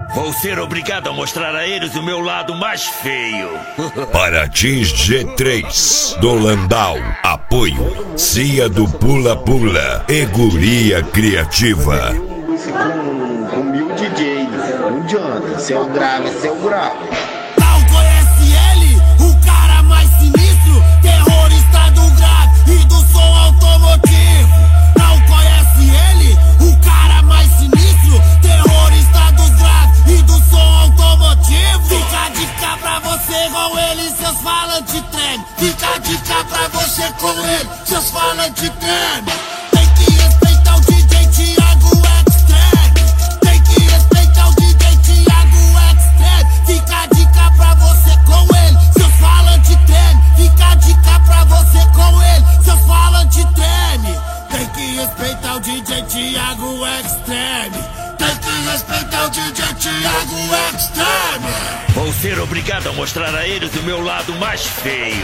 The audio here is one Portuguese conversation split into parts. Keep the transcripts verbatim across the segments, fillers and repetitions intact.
Vou ser obrigado a mostrar a eles o meu lado mais feio. Parintins G três do Landau. Apoio Cia do Pula Pula e Guria Criativa. Com, com mil D Js, não adianta. Se é o grave, se é o grave. Não conhece ele? O cara mais sinistro, terrorista do grave e do som automotivo. Não conhece ele? O cara mais sinistro, terrorista do grave e do som automotivo. Fica a dica pra você com ele, seus falantes treme. Fica a dica pra você com ele, seus falantes treme. Tem que respeitar o D J Thiago Extreme. Tem que respeitar o D J Thiago Extreme. Fica a dica pra você com ele, seus falantes treme. Fica a dica pra você com ele, seus falantes treme. Tem que respeitar o D J Thiago Extreme. Tem que respeitar o D J Thiago Extreme. Vou ser obrigado a mostrar a eles o meu lado mais feio.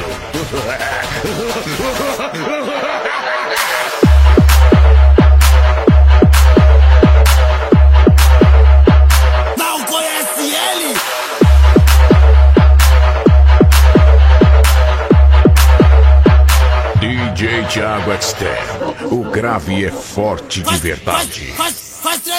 Não conhece ele? D J Thiago Extreme. O grave é forte de verdade. Faz, faz, faz